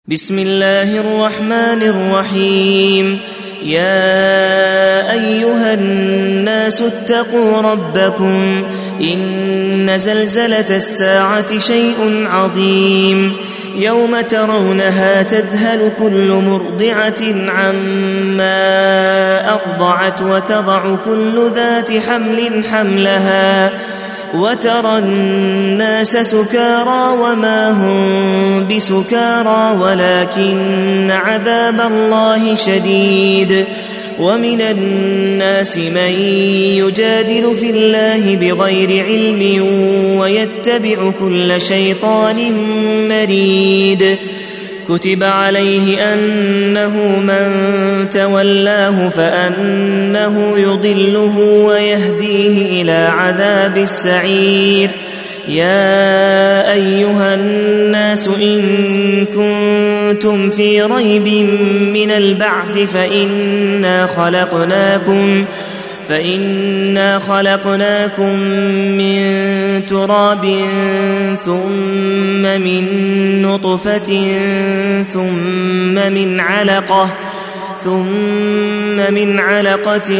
بسم الله الرحمن الرحيم. يا أيها الناس اتقوا ربكم إن زلزلة الساعة شيء عظيم يوم ترونها تذهل كل مرضعة عما أرضعت وتضع كل ذات حمل حملها وترى الناس سكارى وما هم بسكارى ولكن عذاب الله شديد. ومن الناس من يجادل في الله بغير علم ويتبع كل شيطان مريد. كتب عليه أنه من تولاه فأنه يضله ويهديه إلى عذاب السعير. يا أيها الناس إن كنتم في ريب من البعث فإنا خلقناكم من تراب ثم من نطفة ثم من علقة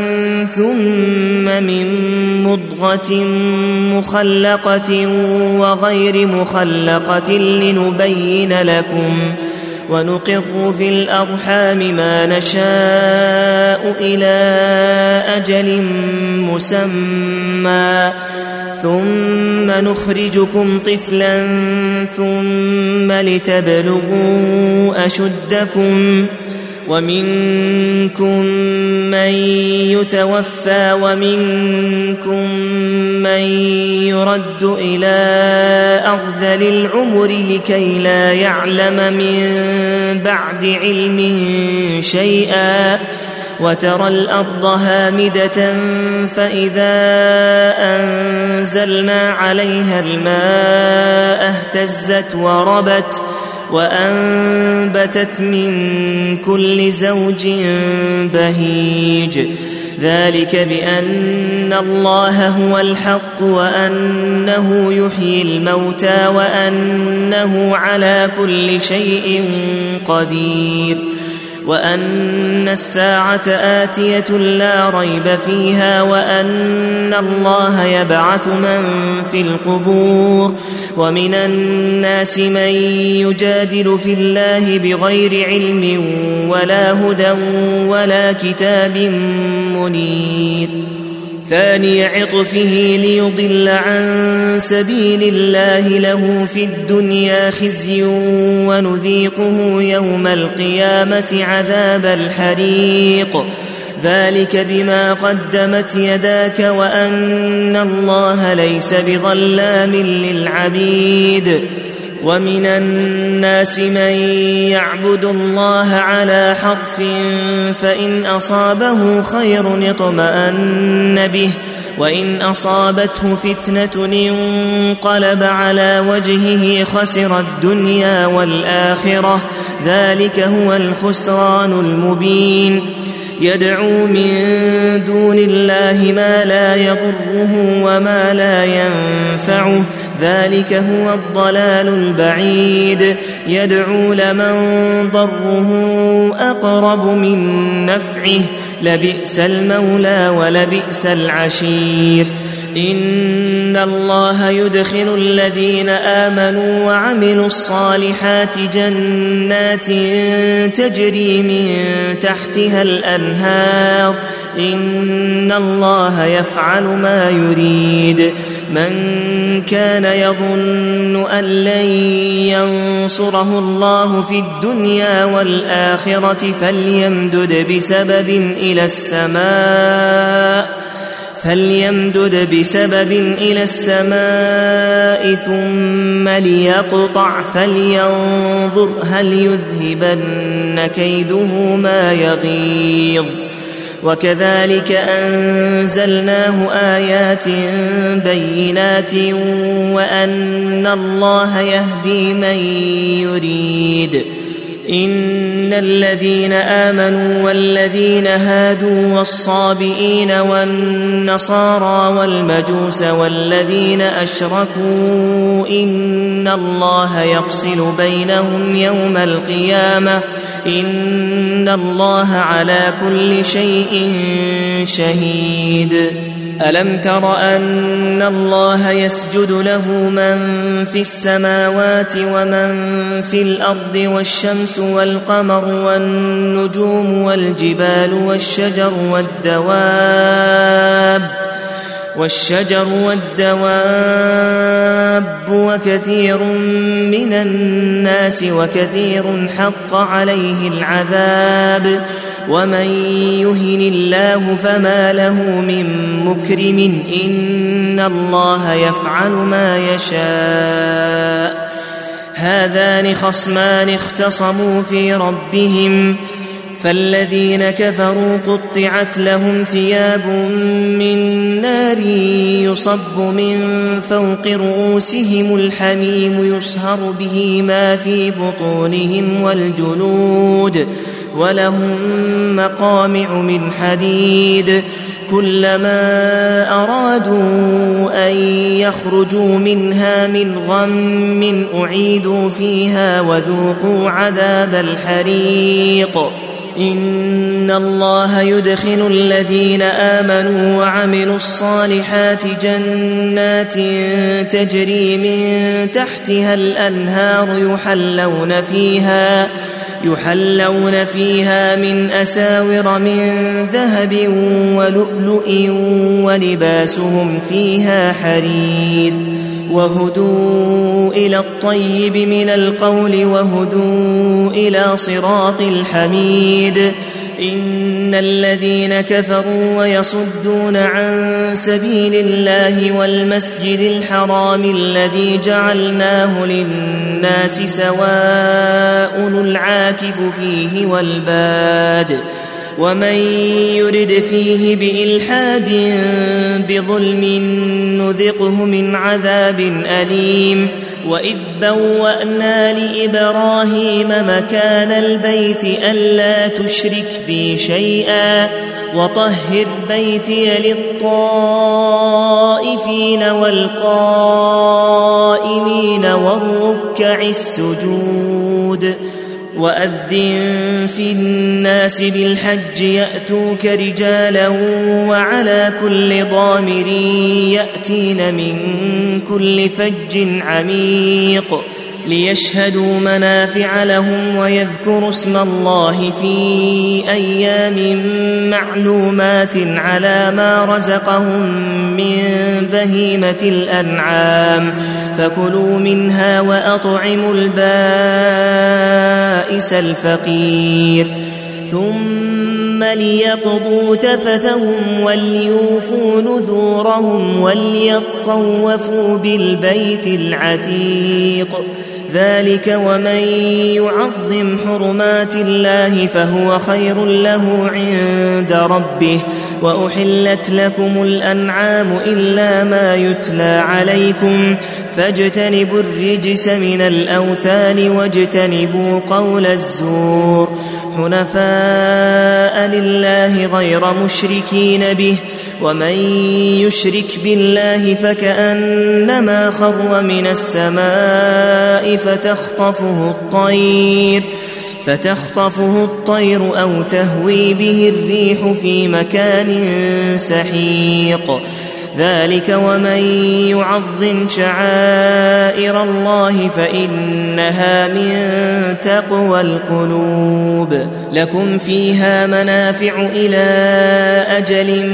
ثم من مضغة مخلقة وغير مخلقة لنبين لكم ونقر في الأرحام ما نشاء إلى أجل مسمى ثم نخرجكم طفلا ثم لتبلغوا أشدكم ومنكم من يتوفى ومنكم من يرد إلى أرذل العمر لكي لا يعلم من بعد علم شيئا. وترى الأرض هامدة فإذا أنزلنا عليها الماء اهتزت وربت وأنبتت من كل زوج بهيج. ذلك بأن الله هو الحق وأنه يحيي الموتى وأنه على كل شيء قدير وأن الساعة آتية لا ريب فيها وأن الله يبعث من في القبور. ومن الناس من يجادل في الله بغير علم ولا هدى ولا كتاب منير. ثاني عطفه ليضل عن سبيل الله له في الدنيا خزي ونذيقه يوم القيامة عذاب الحريق. ذلك بما قدمت يداك وأن الله ليس بظلام للعبيد. ومن الناس من يعبد الله على حرف فإن أصابه خير اطمأن به وإن أصابته فتنة انقلب على وجهه خسر الدنيا والآخرة. ذلك هو الخسران المبين. يدعو من دون الله ما لا يضره وما لا ينفعه ذلك هو الضلال البعيد. يدعو لمن ضره أقرب من نفعه لبئس المولى ولبئس العشير. إن الله يدخل الذين آمنوا وعملوا الصالحات جنات تجري من تحتها الأنهار. إن الله يفعل ما يريد. من كان يظن أن لن ينصره الله في الدنيا والآخرة فليمدد بسبب إلى السماء ثم ليقطع فلينظر هل يذهبن كيده ما يغيظ. وكذلك أنزلناه آيات بينات وأن الله يهدي من يريد إن الذين آمنوا والذين هادوا والصابئين والنصارى والمجوس والذين أشركوا إن الله يفصل بينهم يوم القيامة إن الله على كل شيء شهيد ألم تر أن الله يسجد له من في السماوات ومن في الأرض والشمس والقمر والنجوم والجبال والشجر والدواب وكثير من الناس وكثير حق عليه العذاب ومن يهن الله فما له من مكرم إن الله يفعل ما يشاء هذان خصمان اختصموا في ربهم فالذين كفروا قطعت لهم ثياب من نار يصب من فوق رؤوسهم الحميم يصهر به ما في بطونهم والجلود ولهم مقامع من حديد كلما أرادوا أن يخرجوا منها من غم أعيدوا فيها وذوقوا عذاب الحريق إن الله يدخل الذين آمنوا وعملوا الصالحات جنات تجري من تحتها الأنهار يحلون فيها من أساور من ذهب ولؤلؤ ولباسهم فيها حرير وهدوا إلى الطيب من القول وهدوا إلى صراط الحميد إن الذين كفروا ويصدون عن سبيل الله والمسجد الحرام الذي جعلناه للناس سواء العاكف فيه والباد ومن يرد فيه بإلحاد بظلم نذقه من عذاب أليم وإذ بوأنا لإبراهيم مكان البيت ألا تشرك بي شيئا وطهر بيتي للطائفين والقائمين والركع السجود وأذن في الناس بالحج يأتوك رجالا وعلى كل ضامر يأتين من كل فج عميق ليشهدوا منافع لهم ويذكروا اسم الله في أيام معلومات على ما رزقهم من بهيمة الأنعام فكلوا منها وأطعموا البائس الفقير ثم ليقضوا تفثهم وليوفوا نذورهم وليطوفوا بالبيت العتيق ذلك ومن يعظم حرمات الله فهو خير له عند ربه وأحلت لكم الأنعام إلا ما يتلى عليكم فاجتنبوا الرجس من الأوثان واجتنبوا قول الزور حنفاء لله غير مشركين به ومن يشرك بالله فكأنما خر من السماء فتخطفه الطير أو تهوي به الريح في مكان سحيق ذلك ومن يعظم شعائر الله فإنها من تقوى القلوب لكم فيها منافع إلى أجل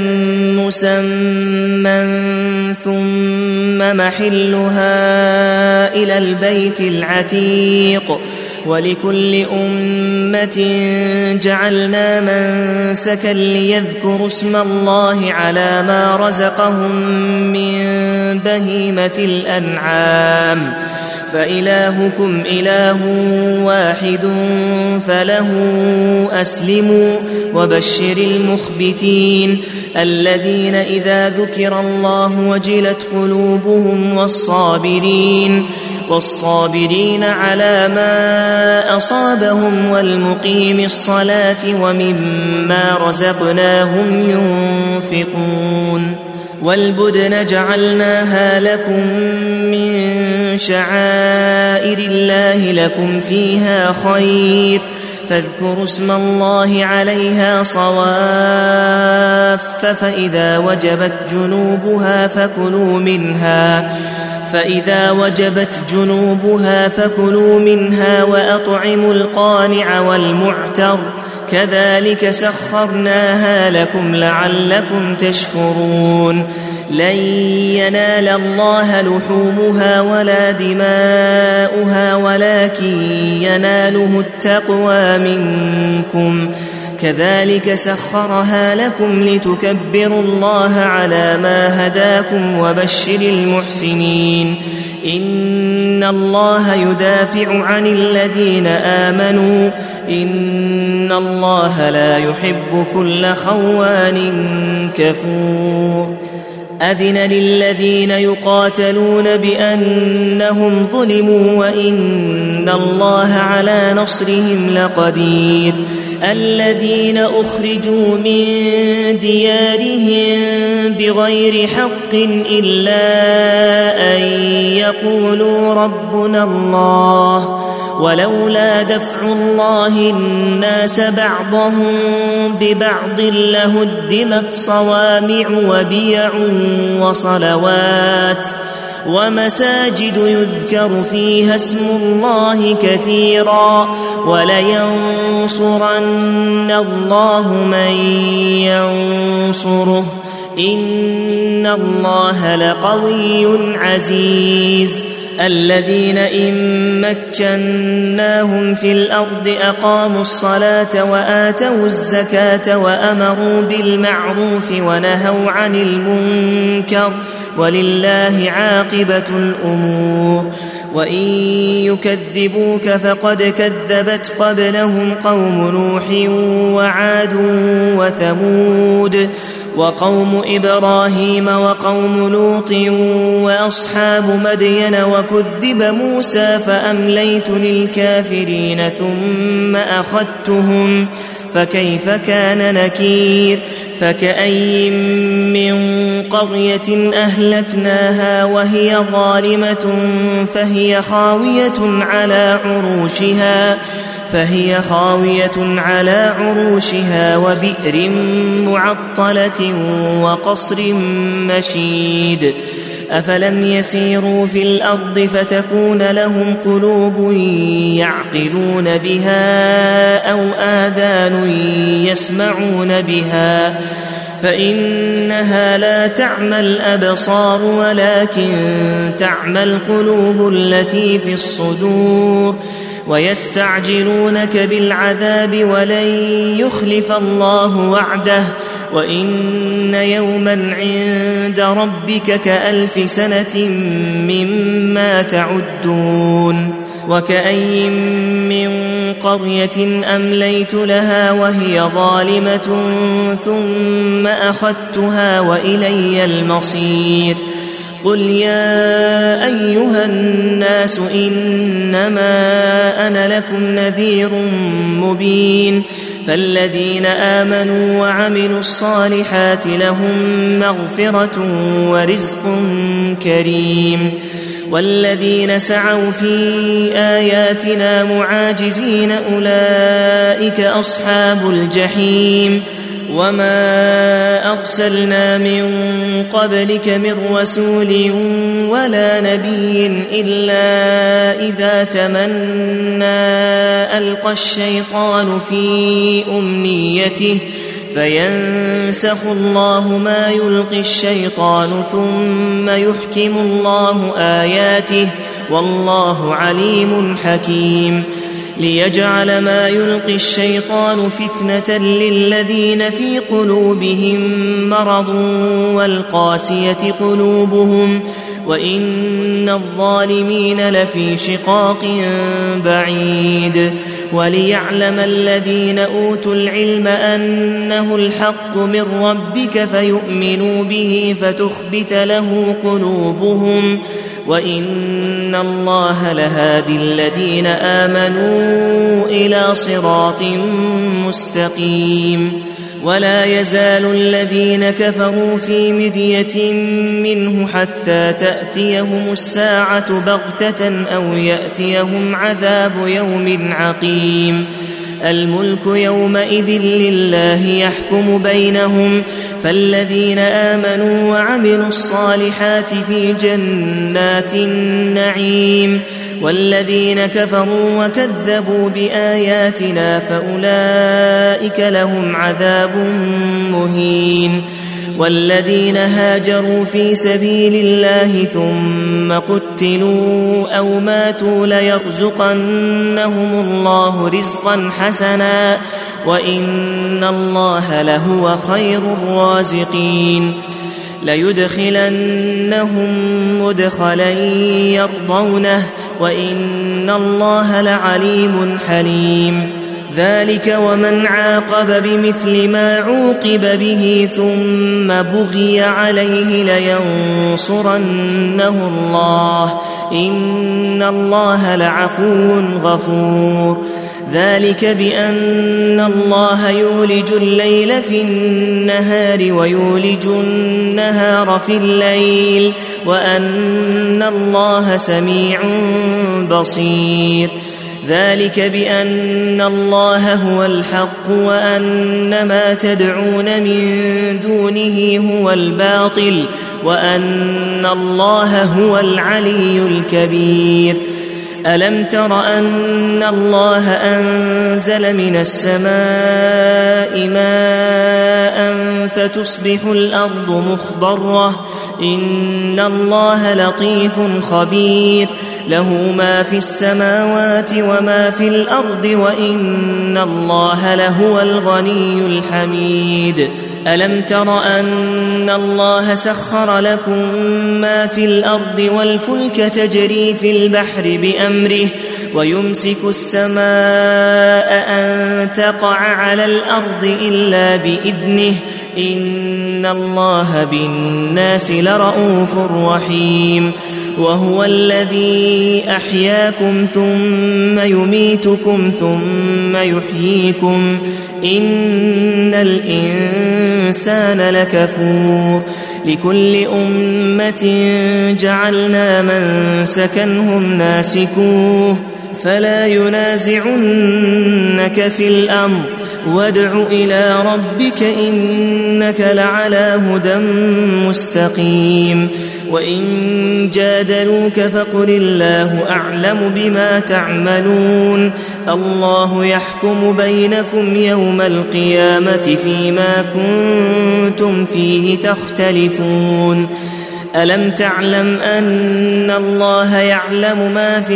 مسمى ثم محلها إلى البيت العتيق ولكل أمة جعلنا منسكا ليذكروا اسم الله على ما رزقهم من بهيمة الأنعام فإلهكم إله واحد فله أسلموا وبشر المخبتين الذين إذا ذكر الله وجلت قلوبهم والصابرين على ما أصابهم والمقيم الصلاة ومما رزقناهم ينفقون والبدن جعلناها لكم من شعائر الله لكم فيها خير فاذكروا اسم الله عليها صواف فإذا وجبت جنوبها فكلوا منها وأطعموا القانع والمعتر كذلك سخرناها لكم لعلكم تشكرون لن ينال الله لحومها ولا دماؤها ولكن يناله التقوى منكم كذلك سخرها لكم لتكبروا الله على ما هداكم وبشر المحسنين إن الله يدافع عن الذين آمنوا إن الله لا يحب كل خوان كفور أذن للذين يقاتلون بأنهم ظلموا وإن الله على نصرهم لقدير الذين أخرجوا من ديارهم بغير حق إلا أن يقولوا ربنا الله ولولا دفع الله الناس بعضهم ببعض لهدمت صوامع وبيع وصلوات ومساجد يذكر فيها اسم الله كثيرا ولينصرن الله من ينصره إن الله لقوي عزيز الذين إن مكناهم في الأرض أقاموا الصلاة وآتوا الزكاة وأمروا بالمعروف ونهوا عن المنكر ولله عاقبة الأمور وإن يكذبوك فقد كذبت قبلهم قوم نوح وعاد وثمود وقوم إبراهيم وقوم لوط وأصحاب مدين وكذب موسى فأمليت للكافرين ثم أخذتهم فكيف كان نكير فكأي من قرية أهلكناها وهي ظالمة فهي خاوية على عروشها وبئر معطلة وقصر مشيد أفلم يسيروا في الأرض فتكون لهم قلوب يعقلون بها أو آذان يسمعون بها فإنها لا تعمى الأبصار ولكن تعمى القلوب التي في الصدور ويستعجلونك بالعذاب ولن يخلف الله وعده وإن يوما عند ربك كألف سنة مما تعدون وكأي من قرية أمليت لها وهي ظالمة ثم أخذتها وإلي المصير قل يا أيها الناس إنما أنا لكم نذير مبين فالذين آمنوا وعملوا الصالحات لهم مغفرة ورزق كريم والذين سعوا في آياتنا معاجزين أولئك أصحاب الجحيم وما أرسلنا من قبلك من رسول ولا نبي إلا إذا تمنى ألقى الشيطان في أمنيته فينسخ الله ما يلقي الشيطان ثم يحكم الله آياته والله عليم حكيم ليجعل ما يلقي الشيطان فتنة للذين في قلوبهم مرض والقاسية قلوبهم وإن الظالمين لفي شقاق بعيد وليعلم الذين أوتوا العلم أنه الحق من ربك فيؤمنوا به فتخبت له قلوبهم وإن الله لهادي الذين آمنوا إلى صراط مستقيم ولا يزال الذين كفروا في مرية منه حتى تأتيهم الساعة بغتة أو يأتيهم عذاب يوم عقيم الملك يومئذ لله يحكم بينهم فالذين آمنوا وعملوا الصالحات في جنات النعيم والذين كفروا وكذبوا بآياتنا فأولئك لهم عذاب مهين والذين هاجروا في سبيل الله ثم قتلوا أو ماتوا ليرزقنهم الله رزقا حسنا وإن الله لهو خير الرازقين ليدخلنهم مدخلا يرضونه وإن الله لعليم حليم ذلك ومن عاقب بمثل ما عوقب به ثم بغي عليه لينصرنه الله إن الله لعفو غفور ذلك بأن الله يولج الليل في النهار ويولج النهار في الليل وأن الله سميع بصير ذلك بأن الله هو الحق وأن ما تدعون من دونه هو الباطل وأن الله هو العلي الكبير ألم تر أن الله أنزل من السماء ماء فتصبح الأرض مخضرة إن الله لطيف خبير له ما في السماوات وما في الأرض وإن الله لهو الغني الحميد ألم تر أن الله سخر لكم ما في الأرض والفلك تجري في البحر بأمره ويمسك السماء أن تقع على الأرض إلا بإذنه إن الله بالناس لرءوف رحيم وهو الذي أحياكم ثم يميتكم ثم يحييكم إن الإنسان لكفور لكل أمة جعلنا منسكا هم ناسكوه فلا ينازعنك في الأمر وادع إلى ربك إنك لعلى هدى مستقيم وإن جادلوك فقل الله أعلم بما تعملون الله يحكم بينكم يوم القيامة فيما كنتم فيه تختلفون ألم تعلم أن الله يعلم ما في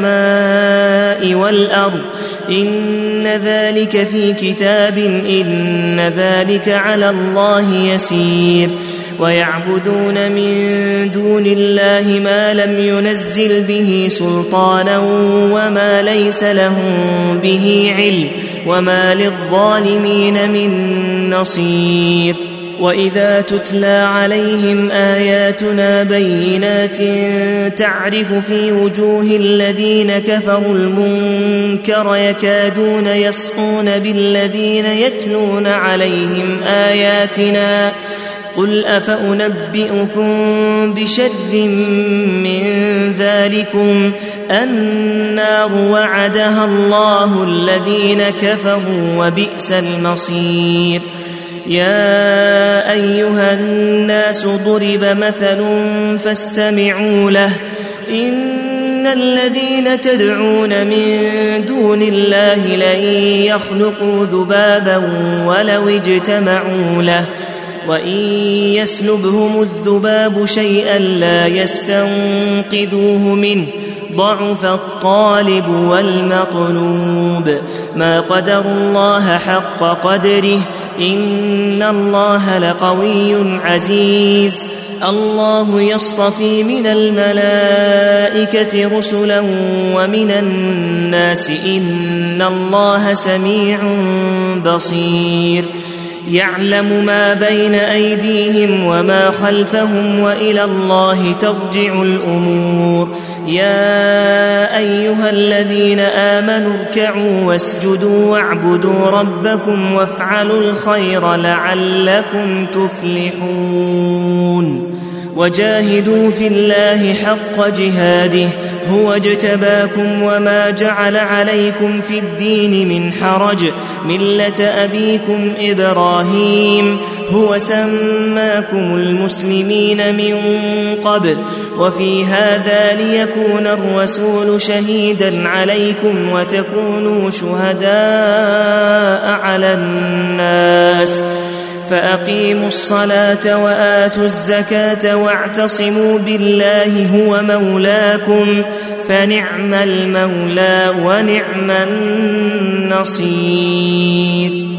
السماء والأرض إن ذلك في كتاب إن ذلك على الله يسير ويعبدون من دون الله ما لم ينزل به سلطانا وما ليس لهم به علم وما للظالمين من نصير وإذا تتلى عليهم آياتنا بينات تعرف في وجوه الذين كفروا المنكر يكادون يسطون بالذين يتلون عليهم آياتنا قل أفأنبئكم بشر من ذلكم النار وعدها الله الذين كفروا وبئس المصير يا أيها الناس ضرب مثل فاستمعوا له إن الذين تدعون من دون الله لن يخلقوا ذبابا ولو اجتمعوا له وإن يسلبهم الذباب شيئا لا يستنقذوه منه ضعف الطالب والمطلوب ما قدروا الله حق قدره إن الله لقوي عزيز الله يصطفي من الملائكة رسلا ومن الناس إن الله سميع بصير يعلم ما بين أيديهم وما خلفهم وإلى الله ترجع الأمور يا أيها الذين آمنوا اركعوا واسجدوا واعبدوا ربكم وافعلوا الخير لعلكم تفلحون وجاهدوا في الله حق جهاده هو اجتباكم وما جعل عليكم في الدين من حرج ملة أبيكم إبراهيم هو سماكم المسلمين من قبل وفي هذا ليكون الرسول شهيدا عليكم وتكونوا شهداء على الناس فأقيموا الصلاة وآتوا الزكاة واعتصموا بالله هو مولاكم فنعم المولى ونعم النصير